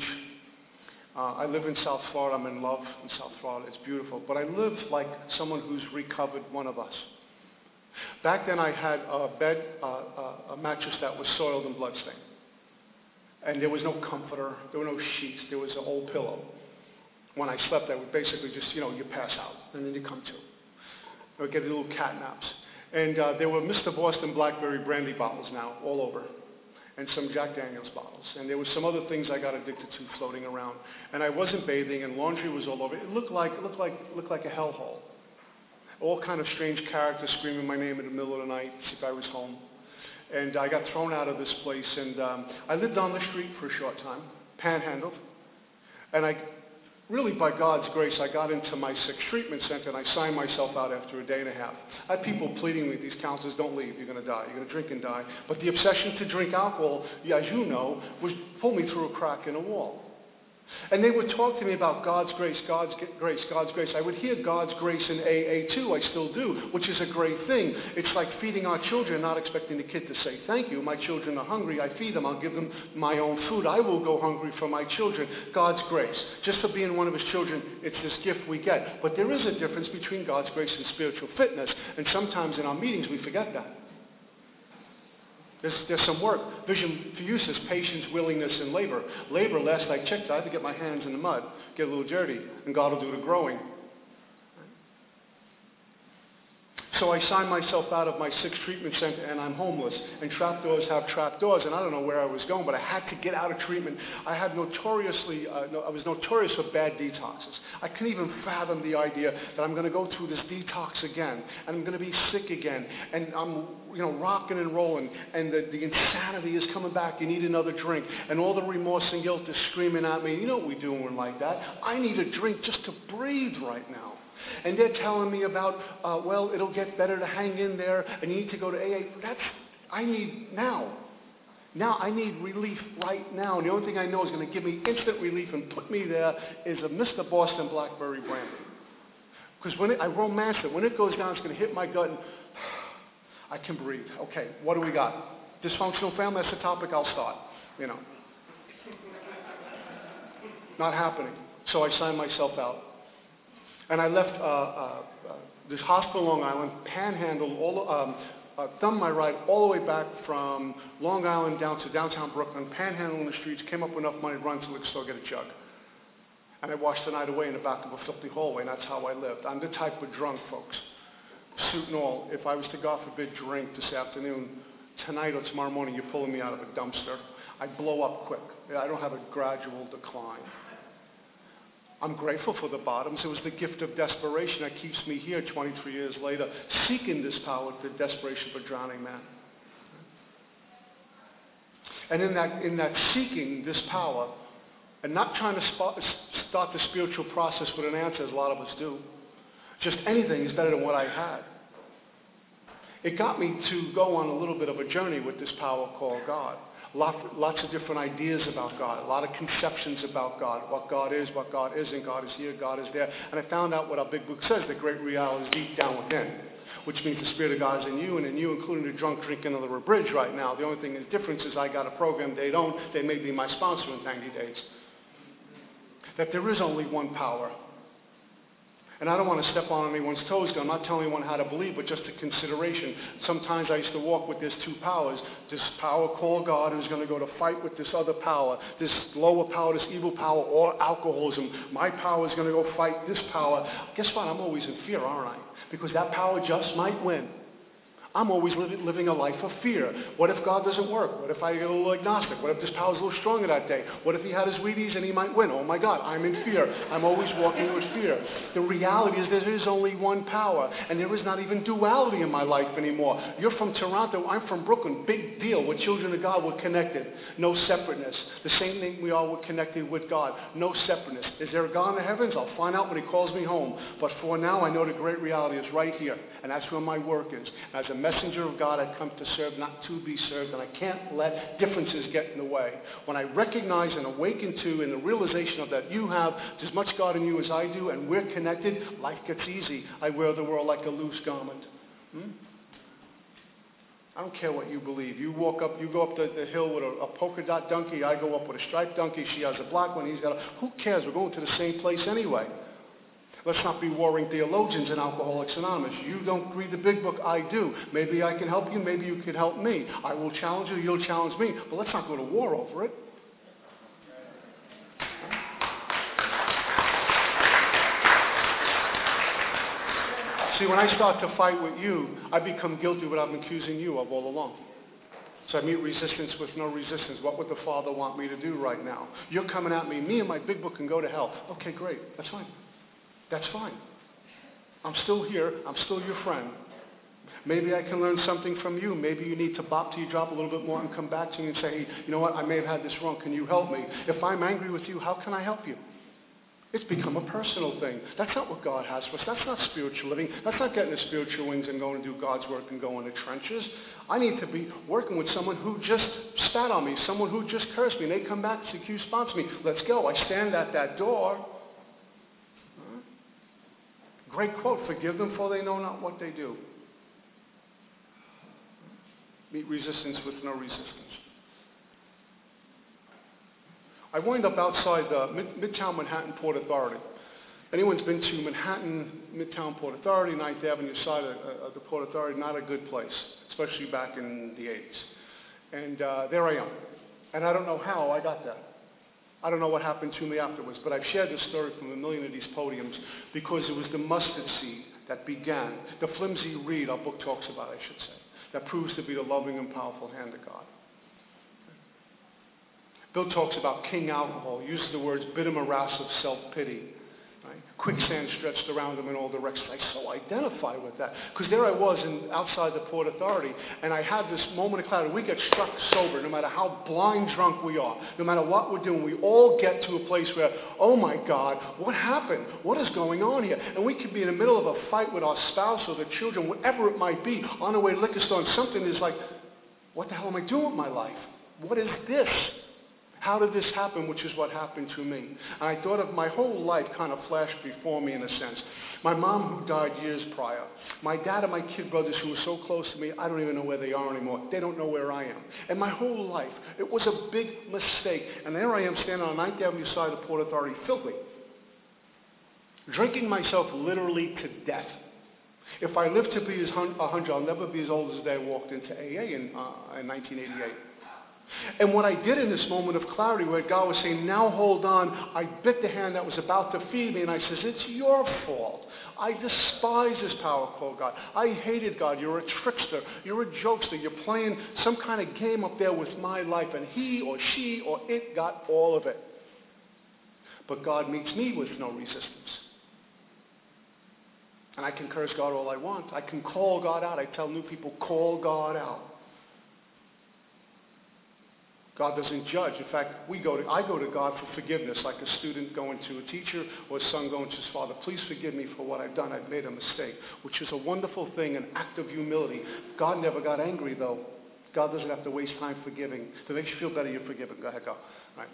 A: I live in South Florida. I'm in love in South Florida. It's beautiful. But I live like someone who's recovered, one of us. Back then I had a bed, a mattress that was soiled and bloodstained. And there was no comforter. There were no sheets. There was an old pillow. When I slept, I would basically just, you pass out. And then you come to. I would get little cat naps. And there were Mr. Boston Blackberry brandy bottles now all over, and some Jack Daniels bottles. And there were some other things I got addicted to floating around. And I wasn't bathing, and laundry was all over. It looked like a hellhole. All kind of strange characters screaming my name in the middle of the night as if I was home. And I got thrown out of this place, and I lived on the street for a short time, panhandled. And really, by God's grace, I got into my 6th treatment center, and I signed myself out after a day and a half. I had people pleading with these counselors, don't leave, you're going to die, you're going to drink and die. But the obsession to drink alcohol, as you know, pulled me through a crack in a wall. And they would talk to me about God's grace, God's grace, God's grace. I would hear God's grace in AA too, I still do, which is a great thing. It's like feeding our children, not expecting the kid to say thank you. My children are hungry, I feed them, I'll give them my own food. I will go hungry for my children. God's grace. Just for being one of his children, it's this gift we get. But there is a difference between God's grace and spiritual fitness, and sometimes in our meetings we forget that. There's some work. Vision for you says patience, willingness, and labor. Labor, last I checked, I had to get my hands in the mud, get a little dirty, and God will do the growing. So I signed myself out of my 6th treatment center, and I'm homeless. And trapdoors have trapdoors, and I don't know where I was going, but I had to get out of treatment. I was notorious for bad detoxes. I couldn't even fathom the idea that I'm going to go through this detox again, and I'm going to be sick again, and I'm rocking and rolling, and the insanity is coming back. You need another drink, and all the remorse and guilt is screaming at me. You know what we do when we're like that? I need a drink just to breathe right now. And they're telling me about, it'll get better to hang in there, and you need to go to AA. I need now. Now I need relief right now. And the only thing I know is going to give me instant relief and put me there is a Mr. Boston Blackberry Brandy. Because when I romance it, when it goes down, it's going to hit my gut and I can breathe. Okay, what do we got? Dysfunctional family, that's the topic I'll start. Not happening. So I signed myself out. And I left this hospital in Long Island, panhandled, thumbed my ride all the way back from Long Island down to downtown Brooklyn, panhandling the streets, came up with enough money to run to the liquor store, get a jug. And I washed the night away in the back of a filthy hallway, and that's how I lived. I'm the type of drunk, folks, suit and all. If I was to, God forbid, drink this afternoon, tonight or tomorrow morning, you're pulling me out of a dumpster. I blow up quick. I don't have a gradual decline. I'm grateful for the bottoms. It was the gift of desperation that keeps me here 23 years later, seeking this power, the desperation for drowning man. And in that seeking this power, and not trying to start the spiritual process with an answer, as a lot of us do, just anything is better than what I had. It got me to go on a little bit of a journey with this power called God. Lots of different ideas about God, a lot of conceptions about God, what God is, what God isn't, God is here, God is there. And I found out what our big book says, the great reality is deep down within, which means the Spirit of God is in you, and in you, including the drunk drinking under a bridge right now. The only thing that's different is I got a program they don't. They may be my sponsor in 90 days. That there is only one power. And I don't want to step on anyone's toes. I'm not telling anyone how to believe, but just a consideration. Sometimes I used to walk with these two powers. This power called God who's going to go to fight with this other power, this lower power, this evil power, or alcoholism. My power is going to go fight this power. Guess what? I'm always in fear, aren't I? Because that power just might win. I'm always living a life of fear. What if God doesn't work? What if I get a little agnostic? What if this power's a little stronger that day? What if he had his Wheaties and he might win? Oh my God, I'm in fear. I'm always walking with fear. The reality is there is only one power, and there is not even duality in my life anymore. You're from Toronto, I'm from Brooklyn. Big deal. We're children of God. We're connected. No separateness. The same thing we are, we're connected with God. No separateness. Is there a God in the heavens? I'll find out when he calls me home. But for now, I know the great reality is right here, and that's where my work is. As a messenger of God, I come to serve, not to be served, and I can't let differences get in the way. When I recognize and awaken to, in the realization of that you have as much God in you as I do, and we're connected, life gets easy. I wear the world like a loose garment. I don't care what you believe. You go up the hill with a polka dot donkey. I go up with a striped donkey. She has a black one. He's got a... Who cares? We're going to the same place anyway. Let's not be warring theologians in Alcoholics Anonymous. You don't read the big book, I do. Maybe I can help you, maybe you can help me. I will challenge you, you'll challenge me. But let's not go to war over it. See, when I start to fight with you, I become guilty of what I've been accusing you of all along. So I meet resistance with no resistance. What would the Father want me to do right now? You're coming at me. Me and my big book can go to hell. Okay, great. That's fine. That's fine. I'm still here. I'm still your friend. Maybe I can learn something from you. Maybe you need to bop till you drop a little bit more and come back to me and say, hey, you know what? I may have had this wrong. Can you help me? If I'm angry with you, how can I help you? It's become a personal thing. That's not what God has for us. That's not spiritual living. That's not getting the spiritual wings and going to do God's work and go in the trenches. I need to be working with someone who just spat on me, someone who just cursed me, and they come back to accuse, sponsor me. Let's go. I stand at that door. Great quote, forgive them for they know not what they do. Meet resistance with no resistance. I wind up outside the Midtown Manhattan Port Authority. Anyone's been to Manhattan, Midtown Port Authority, 9th Avenue side of the Port Authority, not a good place, especially back in the 80s. And there I am. And I don't know how I got there. I don't know what happened to me afterwards, but I've shared this story from a million of these podiums because it was the mustard seed that began, the flimsy reed our book talks about, I should say, that proves to be the loving and powerful hand of God. Bill talks about king alcohol, uses the words bitter morass of self-pity. Right? Quicksand stretched around him in all directions. I so identify with that. Because there I was outside the Port Authority, and I had this moment of clarity. We get struck sober, no matter how blind drunk we are, no matter what we're doing. We all get to a place where, oh my God, what happened? What is going on here? And we could be in the middle of a fight with our spouse or the children, whatever it might be, on the way to the liquor store, and something is like, what the hell am I doing with my life? What is this? How did this happen, which is what happened to me? And I thought of my whole life kind of flashed before me in a sense. My mom, who died years prior. My dad and my kid brothers, who were so close to me, I don't even know where they are anymore. They don't know where I am. And my whole life, it was a big mistake. And there I am standing on 9th Avenue side of the Port Authority, filthy, drinking myself literally to death. If I live to be 100, I'll never be as old as the day I walked into AA in 1988. And what I did in this moment of clarity where God was saying, now hold on, I bit the hand that was about to feed me, and I says, it's your fault. I despise this power called God. I hated God. You're a trickster. You're a jokester. You're playing some kind of game up there with my life, and he or she or it got all of it. But God meets me with no resistance. And I can curse God all I want. I can call God out. I tell new people, call God out. God doesn't judge. In fact, I go to God for forgiveness, like a student going to a teacher or a son going to his father. Please forgive me for what I've done. I've made a mistake, which is a wonderful thing, an act of humility. God never got angry, though. God doesn't have to waste time forgiving. If it makes you feel better, you're forgiven. Go ahead, go. All right.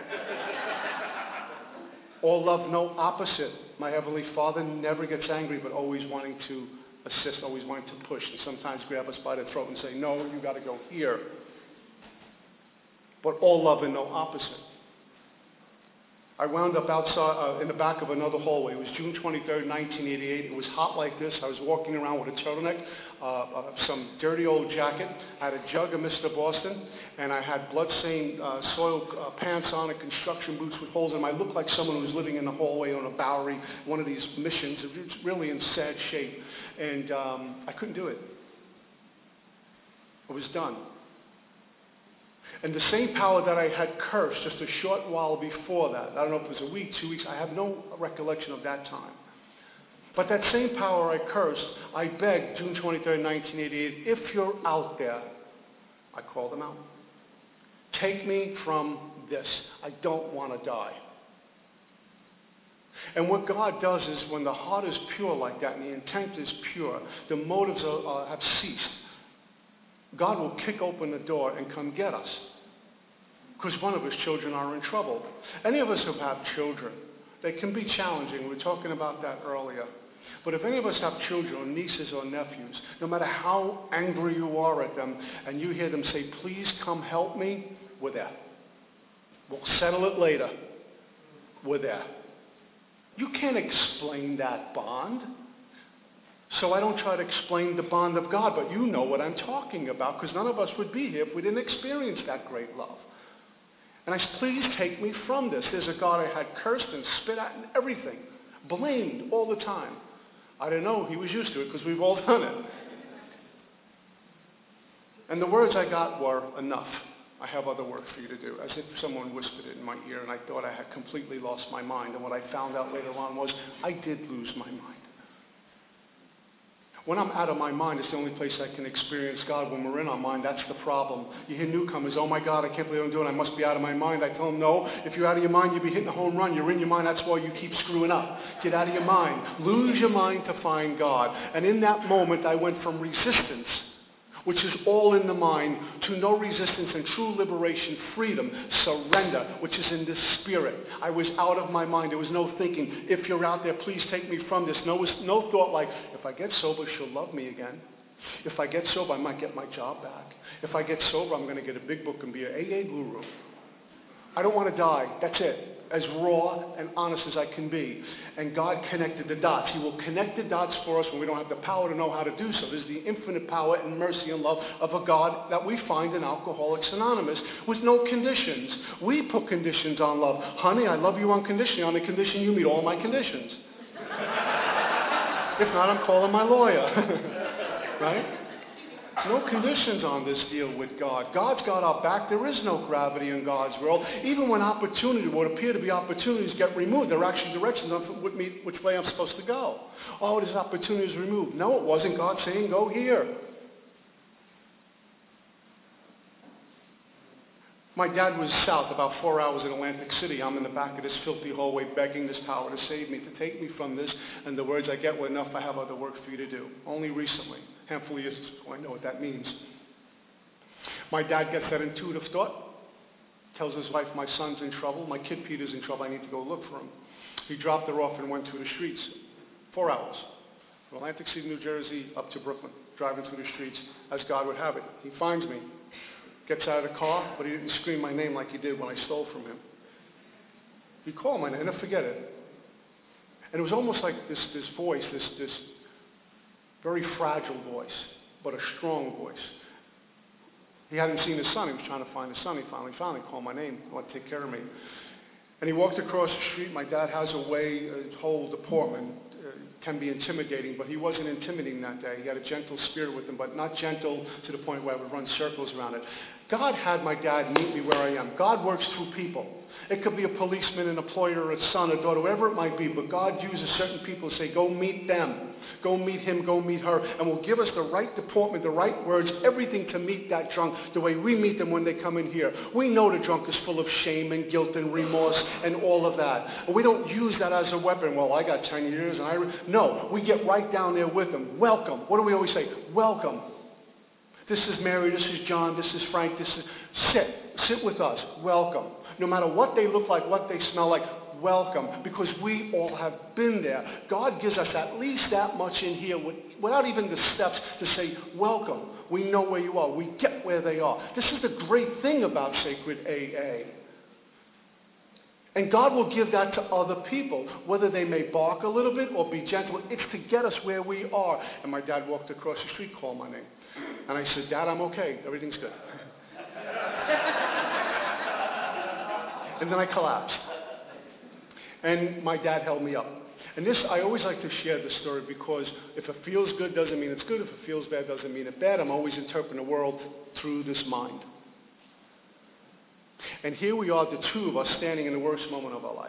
A: All love, no opposite. My Heavenly Father never gets angry, but always wanting to assist, always wanting to push, and sometimes grab us by the throat and say, no, you got to go here. But all love and no opposite. I wound up outside in the back of another hallway. It was June 23rd, 1988. It was hot like this. I was walking around with a turtleneck, some dirty old jacket. I had a jug of Mr. Boston, and I had blood-stained soiled pants on and construction boots with holes in them. I looked like someone who was living in the hallway on a Bowery, one of these missions. It was really in sad shape, and I couldn't do it. I was done. And the same power that I had cursed just a short while before that, I don't know if it was a week, 2 weeks, I have no recollection of that time. But that same power I cursed, I begged, June 23rd, 1988, if you're out there, I called them out. Take me from this. I don't want to die. And what God does is when the heart is pure like that and the intent is pure, the motives have ceased. God will kick open the door and come get us. Because one of his children are in trouble. Any of us who have children, they can be challenging. We were talking about that earlier. But if any of us have children or nieces or nephews, no matter how angry you are at them, and you hear them say, please come help me, we're there. We'll settle it later. We're there. You can't explain that bond. So I don't try to explain the bond of God, but you know what I'm talking about, because none of us would be here if we didn't experience that great love. And I said, please take me from this. There's a God I had cursed and spit at and everything, blamed all the time. I didn't know he was used to it, because we've all done it. And the words I got were, enough. I have other work for you to do, as if someone whispered it in my ear, and I thought I had completely lost my mind. And what I found out later on was I did lose my mind. When I'm out of my mind, it's the only place I can experience God. When we're in our mind, that's the problem. You hear newcomers, oh my God, I can't believe I'm doing it. I must be out of my mind. I tell them, no, if you're out of your mind, you'll be hitting a home run. You're in your mind, that's why you keep screwing up. Get out of your mind. Lose your mind to find God. And in that moment, I went from resistance, which is all in the mind, to no resistance and true liberation, freedom, surrender, which is in the spirit. I was out of my mind. There was no thinking, if you're out there, please take me from this. No thought like, if I get sober, she'll love me again. If I get sober, I might get my job back. If I get sober, I'm going to get a big book and be an AA guru. I don't want to die. That's it. As raw and honest as I can be. And God connected the dots. He will connect the dots for us when we don't have the power to know how to do so. There's the infinite power and mercy and love of a God that we find in Alcoholics Anonymous with no conditions. We put conditions on love. Honey, I love you unconditionally on the condition you meet all my conditions. If not, I'm calling my lawyer. Right? No conditions on this deal with God. God's got our back. There is no gravity in God's world. Even when opportunity, what appear to be opportunities, get removed, there are actually directions on which way I'm supposed to go. Oh, this opportunity is removed. No, it wasn't God saying, go here. My dad was south, about 4 hours in Atlantic City. I'm in the back of this filthy hallway begging this power to save me, to take me from this. And the words I get were, enough, I have other work for you to do. Only recently, handful of years ago, I know what that means. My dad gets that intuitive thought, tells his wife, my son's in trouble, my kid Peter's in trouble, I need to go look for him. He dropped her off and went through the streets. 4 hours. From Atlantic City, New Jersey, up to Brooklyn, driving through the streets as God would have it. He finds me, gets out of the car, but he didn't scream my name like he did when I stole from him. He called my name, and I forget it. And it was almost like this voice, this very fragile voice, but a strong voice. He hadn't seen his son. He was trying to find his son. He finally found him. He called my name. He wanted to take care of me. And he walked across the street. My dad has a way, his whole deportment can be intimidating, but he wasn't intimidating that day. He had a gentle spirit with him, but not gentle to the point where I would run circles around it. God had my dad meet me where I am. God works through people. It could be a policeman, an employer, a son, a daughter, whatever it might be, but God uses certain people to say, go meet them. Go meet him, go meet her, and will give us the right deportment, the right words, everything to meet that drunk the way we meet them when they come in here. We know the drunk is full of shame and guilt and remorse and all of that. And we don't use that as a weapon. Well, I got 10 years. No, we get right down there with them. Welcome. What do we always say? Welcome. This is Mary, this is John, this is Frank, this is... Sit with us. Welcome. No matter what they look like, what they smell like, welcome, because we all have been there. God gives us at least that much in here without even the steps to say, welcome. We know where you are. We get where they are. This is the great thing about Sacred AA. And God will give that to other people, whether they may bark a little bit or be gentle. It's to get us where we are. And my dad walked across the street, called my name. And I said, Dad, I'm okay. Everything's good. And then I collapsed. And my dad held me up. And this, I always like to share this story because if it feels good doesn't mean it's good. If it feels bad doesn't mean it's bad. I'm always interpreting the world through this mind. And here we are, the two of us, standing in the worst moment of our life.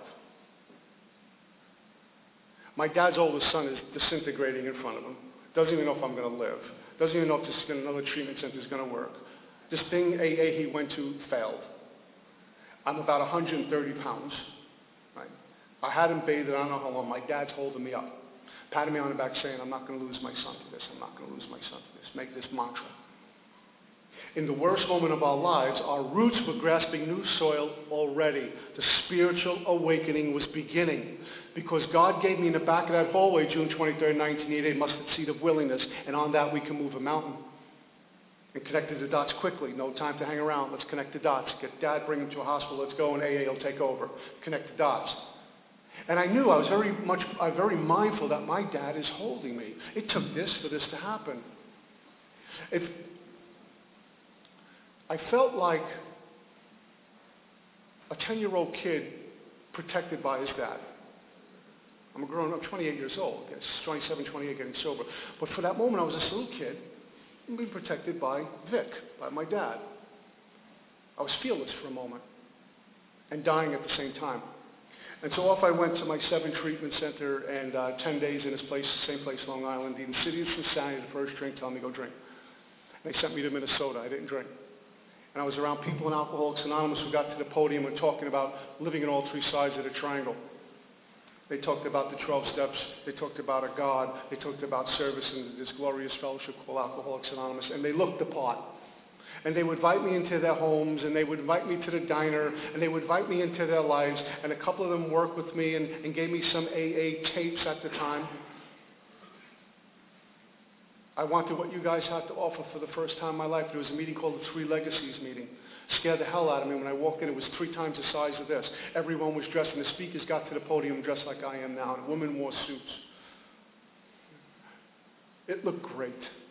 A: My dad's oldest son is disintegrating in front of him. Doesn't even know if I'm going to live. Doesn't even know if another treatment center is going to work. This thing AA he went to failed. I'm about 130 pounds. Right? I hadn't bathed, I don't know how long. My dad's holding me up, patting me on the back saying, I'm not going to lose my son to this. I'm not going to lose my son to this. Make this mantra. In the worst moment of our lives, our roots were grasping new soil already. The spiritual awakening was beginning. Because God gave me in the back of that hallway, June 23rd, 1988, mustard seed of willingness. And on that, we can move a mountain. And connected the dots quickly. No time to hang around. Let's connect the dots. Get Dad, bring him to a hospital. Let's go, and AA will take over. Connect the dots. And I knew I was very mindful that my dad is holding me. It took this for this to happen. I felt like a 10-year-old kid protected by his dad. I'm a grown-up, 28 years old. I guess 27, 28, getting sober. But for that moment, I was this little kid being protected by Vic, by my dad. I was fearless for a moment and dying at the same time. And so off I went to my 7 treatment center and 10 days in this place, same place, Long Island, in the city of Cincinnati, the first drink, telling me go drink. And they sent me to Minnesota. I didn't drink. And I was around people in Alcoholics Anonymous who got to the podium and talking about living in all 3 sides of the triangle. They talked about the 12 steps. They talked about a God. They talked about service and this glorious fellowship called Alcoholics Anonymous. And they looked the part. And they would invite me into their homes, and they would invite me to the diner, and they would invite me into their lives. And a couple of them worked with me and gave me some AA tapes at the time. I wanted what you guys had to offer for the first time in my life. There was a meeting called the Three Legacies meeting. Scared the hell out of me when I walked in. It was 3 times the size of this. Everyone was dressed, and the speakers got to the podium dressed like I am now. And women wore suits. It looked great.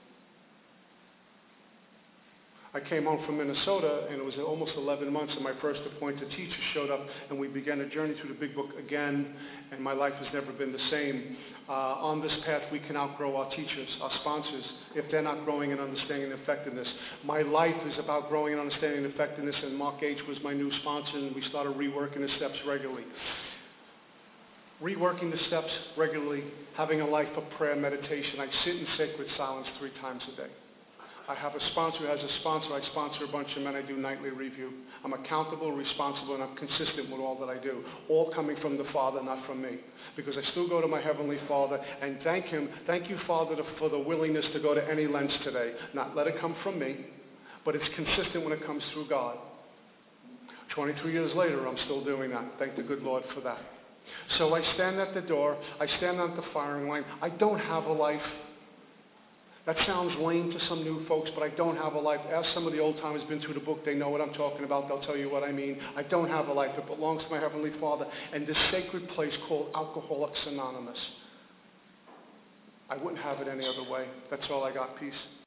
A: I came home from Minnesota, and it was almost 11 months, and my first appointed teacher showed up, and we began a journey through the Big Book again, and my life has never been the same. On this path, we can outgrow our teachers, our sponsors, if they're not growing in understanding and effectiveness. My life is about growing in understanding and effectiveness, and Mark H. was my new sponsor, and we started reworking the steps regularly. Reworking the steps regularly, having a life of prayer, meditation. I sit in sacred silence 3 times a day. I have a sponsor who has a sponsor. I sponsor a bunch of men. I do nightly review. I'm accountable, responsible, and I'm consistent with all that I do. All coming from the Father, not from me. Because I still go to my Heavenly Father and thank Him. Thank you, Father, for the willingness to go to any lengths today. Not let it come from me, but it's consistent when it comes through God. 23 years later, I'm still doing that. Thank the good Lord for that. So I stand at the door. I stand at the firing line. I don't have a life. That sounds lame to some new folks, but I don't have a life. Ask some of the old timers been through the book. They know what I'm talking about. They'll tell you what I mean. I don't have a life. It belongs to my Heavenly Father and this sacred place called Alcoholics Anonymous. I wouldn't have it any other way. That's all I got. Peace.